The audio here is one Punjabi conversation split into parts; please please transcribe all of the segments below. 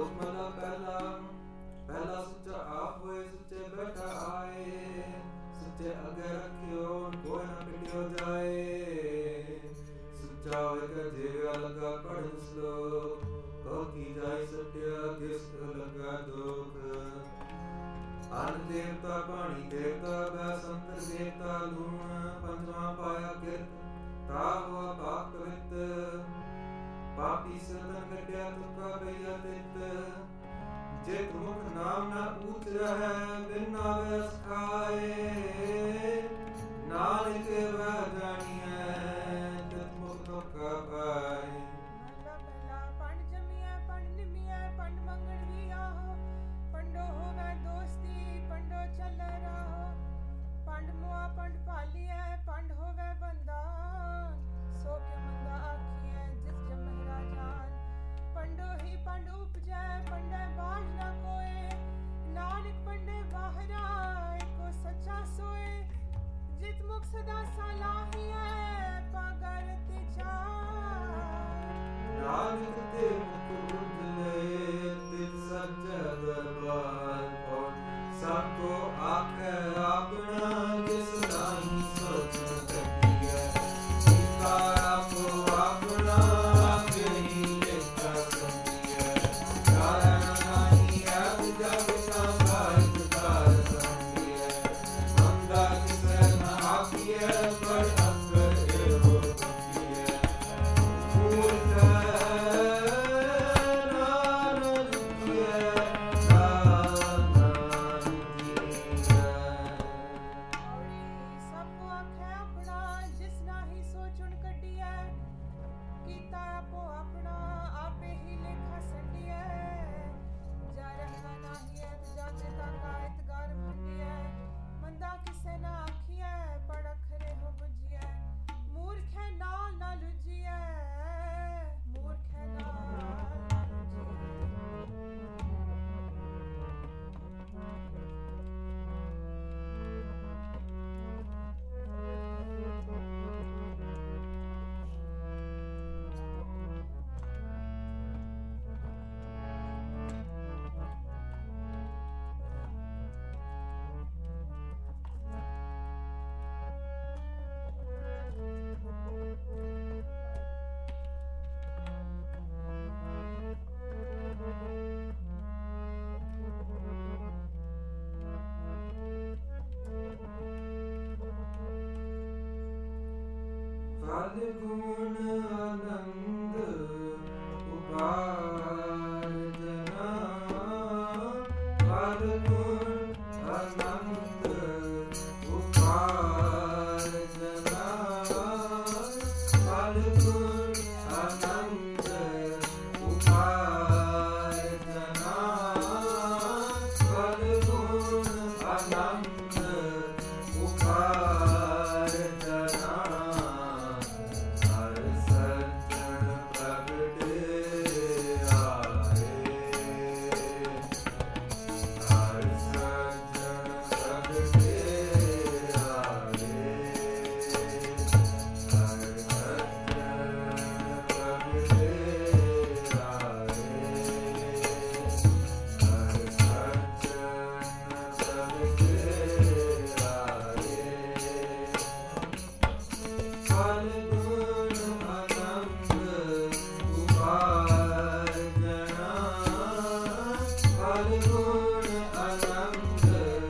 ਸ਼ਲੋਕ ਮਹਲਾ ਪਹਿਲਾ। ਪਹਿਲਾ ਸੁੱਚਾ ਆਪ ਹੋਏ, ਸੁੱਚੇ ਬੈਠਾ ਆਏ। ਸੁੱਚੇ ਅੱਗੇ ਰੱਖਿਓ, ਕੋਈ ਨਾ ਪਿਟਿਓ ਜਾਏ। ਸੁੱਚਾ ਹੋਏ ਕਰ ਜੀਵਿਆ ਲੱਗਾ ਪੜ੍ਹਨ ਸ਼ਲੋਕ। ਕਉ ਕੀ ਜਾਇ ਸੱਟਿਆ, ਕਿਸ ਲੱਗਾ ਦੁਖ। ਅੰਨ ਦੇਵਤਾ, ਪਾਣੀ ਦੇਵਤਾ, ਬੈ ਸੰਤਰ ਦੇਵਤਾ, ਲੂਣ। ਪੰਜਵਾਂ ਪਾਇਆ ਕਿਰਤ, ਤਾ ਹੋਆ ਪਾਕ ਪਵਿੱਤ। ਪਾਪੀ ਸਰਦਨ ਕੱਢਿਆ, ਤੁਕਾ ਪਈਆ ਤਿੱਤ। ਜਿਤ ਮੁਖ ਨਾਮ ਨਾ ਊਚ ਰਹੈ, ਬਿਨ ਨਾਵੇ ਰਸ ਖਾਏ। ਨਾਨਕ ਵਹਿ ਜਾਣੀਐ, ਤਿਤ ਮੁਖ ਤੁਕਾ ਪਾਏ। ਮਹਲਾ ਪਹਿਲਾ। ਪੰਡ ਜੰਮੀਐ, ਪੰਡ ਨਿਮੀਐ, ਪੰਡ ਮੰਗਣ ਵੀ ਆਹੋ। ਪੰਡੋ ਹੋਵੈ ਦੋਸਤੀ, ਪੰਡੋ ਚੱਲੈ ਰਾਹੋ। ਪੰਡ ਮੁਆ, ਪੰਡ ਭਾਲੀਐ, ਪੰਡ ਹੋਵੈ ਬੰਦਾ। ਸੋ ਕਿਉ ਮੰਦਾ ਆਖੀਐ, ਜਿਸ ਜੰਮਹਿ ਰਾਜਾਨ। ਪੰਡੋ ਹੀ ਪੰਡ ਉਪਜੈ, ਪੰਡੈ ਬਾਝ ਨਾ ਕੋਏ। ਨਾਨਕ ਪੰਡੈ ਬਾਹਰਾ, ਏਕੋ ਸੱਚਾ ਸੋਏ। ਜਿਤ ਮੁਖ ਸਦਾ ਸਲਾਹੀਐ, ਪਾਗਰ ਤੇ ਚਾਰ। ਨਾਨਕ ਤੇ ਮੁਖ ਉਜਲੇ, ਤਿਤ ਸੱਚਾ ਦਰਬਾਰ ਪਹੁੰਚ। ਸਭ ਕੋ ਆਖੈ ਆਪਣਾ, ਜਿਸ ਨਾਹੀ ਸੋਚਣ ਕੱਢੀਐ। ਕੀਤਾ ਆਪੋ ਆਪਣਾ, ਆਪੇ ਹੀ ਲੇਖਾ ਸੰਧੀਐ। ਕਾਰਨ ਨਾਹੀ ਐਬ ਜਗ ਸੰਭਾਇ ਕਾਰ ਸੰਧੀਐ। ਮੰਦਾ ਕਿਸੈ ਨ ਆਖੀਐ, ਪਰ ਅੰਦਰ ਇਹੋ ਕੰਬੀਐ। ਮੂਰਖ ਸਭ ਕੋ ਆਖੈ ਆਪਣਾ, ਜਿਸ ਨਾਹੀ ਸੋਚਣ ਕੱਢੀਐ। ਕੀਤਾ ਆਪੋ ਆਪਣਾ, ਆਪੇ ਹੀ ਲੇਖਾ ਸੰਡੀਐ। ਜਾ ਰਹਿਣਾ ਨਾਹੀ ਐਤ ਜਾਤੇ ਤਾਕਾ ਐਤਗਾਰ ਭੰਡੀਐ। ਮੰਦਾ ਕਿਸੇ ਨਾ ਆਖੀਐ, ਪੜ ਅਖਰੇ ਹੋ ਬੁਝੀਐ। ਮੂਰਖੈ ਨਾਲ ਨਾ ਲੁਝੀਐ, ਮੂਰਖੈ ਨਾਲ ਨਾ ਲੁਝੀਐ। ਫਲ ਗੁਣ ਆਨੰਦ ਉਪਾਰਜਨਾ। ਫਲ ਗੁਣ ਆਨੰਦ ਉਪਾਰਜਨਾ। ਫਲ ਗੁਣ ਆਨੰਦ ਉਪਾਰਜਨਾ। ਫਲ ਗੁਣ ਆਨੰਦ ਉਪਾਰਜਨਾ। ਹਰ ਸੱਜਣ ਪ੍ਰਗਟੇ ਆਏ। ਹਰ ਸੱਜਣ ਪ੍ਰਗਟੇ ਆਏ। ਹਰ ਸੱਜਣ ਪ੍ਰਗਟੇ ਆਏ। ਹਰ ਸੱਜਣ ਪ੍ਰਗਟੇ ਆਏ। ਫਲ ਗੁਣ ਆਨੰਦ ਉਪਾਰਜਨਾ। ਫਲ ਗੁਣ ਆਨੰਦ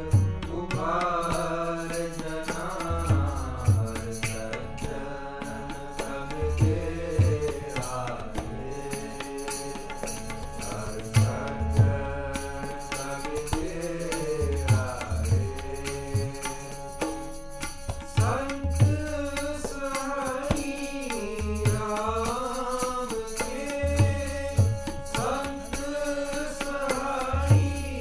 ਉਪਾਰਜਨਾ। ਹਰ ਸੱਜਣ ਪ੍ਰਗਟੇ ਆਏ। ਹਰ ਸੱਜਣ ਪ੍ਰਗਟੇ ਆਏ। ਸੰਤ ਸਹਾਈ ਰਾਮ ਕੇ। ਸੰਤ ਸਹਾਈ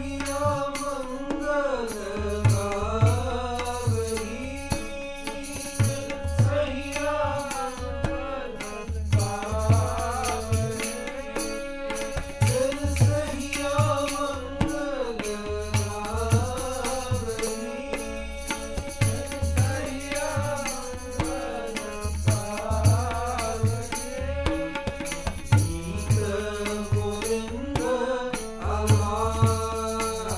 Allah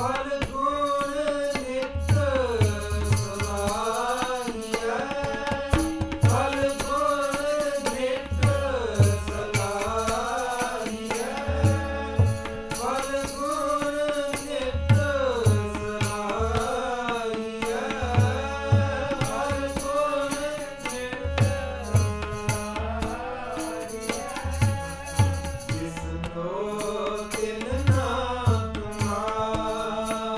ਫਲ ਗੁਣ ਨਿਤ ਸਲਾਹੀਐ ਫਲ ਗੁਣ ਨਿਤ ਸਲਾਹੀਐ ਫਲ ਗੁਣ ਨਿਤ ਸਲਾਹੀਐ ਫਲ ਗੁਣ ਨਿਤ ਸਲਾਹੀਐ ਜਿਸਨੋ ਤਿਨ ਨਾ ਤੁਮਾਰਾ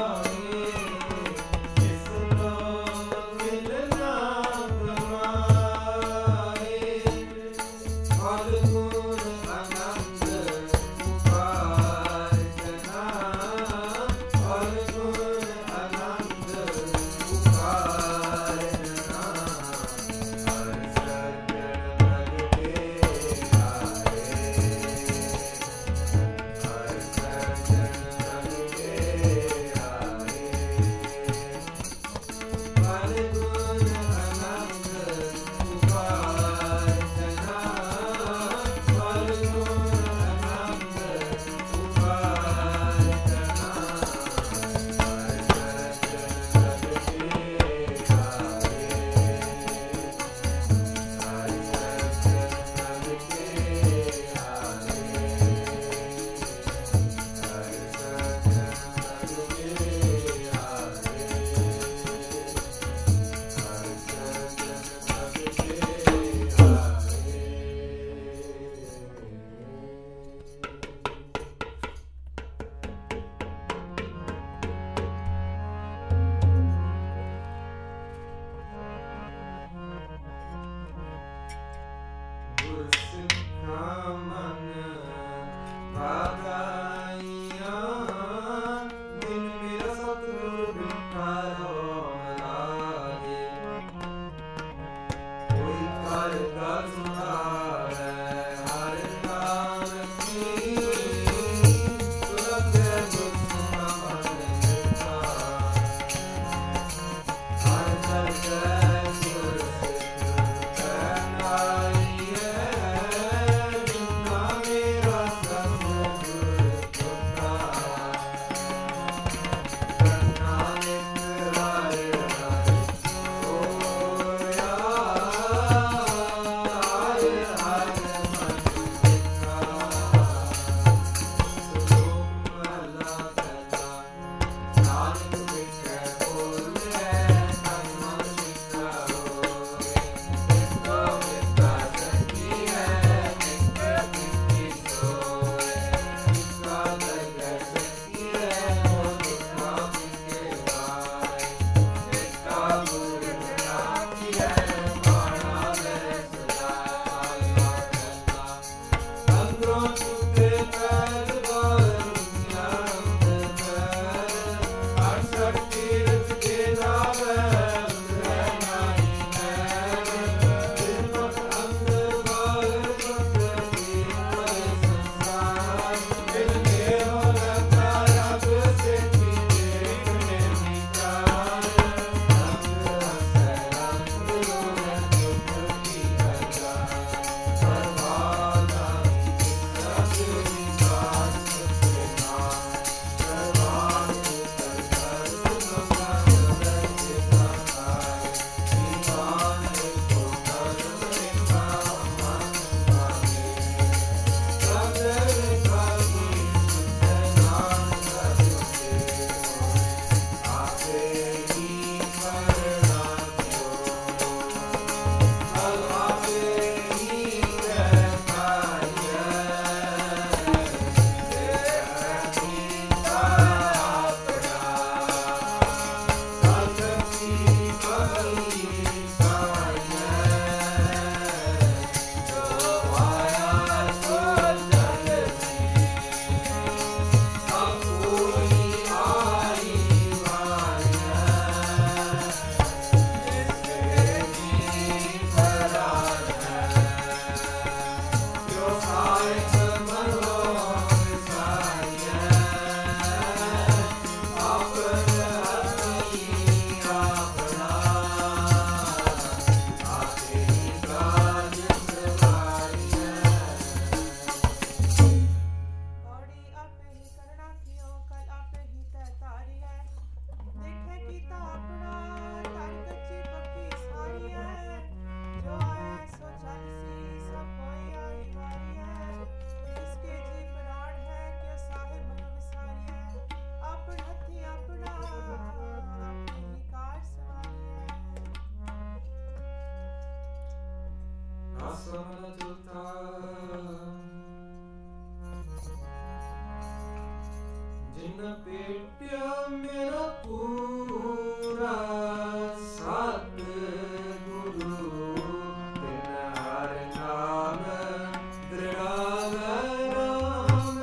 ਟੁੱਟਿਆ ਮੇਰਾ ਪੂਰਾ ਸਤ ਗੁਰੂ ਤਿਨ ਹਰ ਨਾਮ ਦ੍ਰਿੜਾਵੈ ਰਾਮ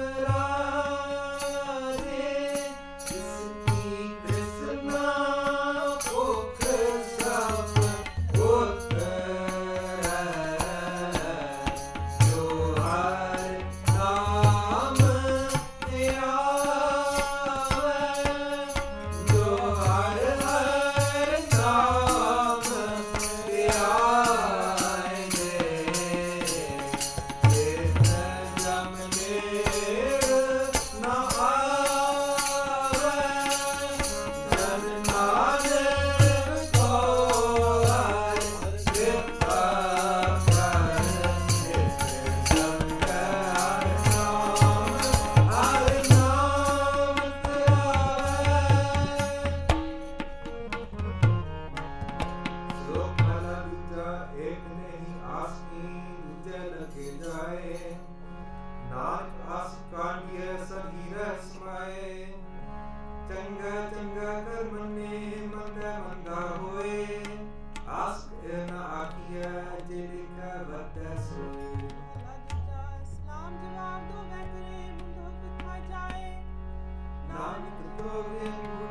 ਰਾਜੇ ਜਿਸਕੀ ਕ੍ਰਿਸ਼ਨਾ ਭੁਖ ਸਭ ਉਤਰੈ ਜੋ ਹਰ ਨਾਮ ਚੰਗਾ ਚੰਗਾ ਕਰ ਮੰਨੇ ਮੰਦਾ ਮੰਦਾ ਹੋਏ ਆਸ ਨ ਆਖੀਐ ਜੇ ਲਿਖਿਆ ਵਰਤੈ ਸੋਏ ਸਲਾਮ ਜਵਾਬ ਦੋ ਮੈਂ ਕਰੇ ਮੁੰਡੋ ਕਿੱਥਾ ਜਾਏ ਨਾਨਕ ਤੋਵੇ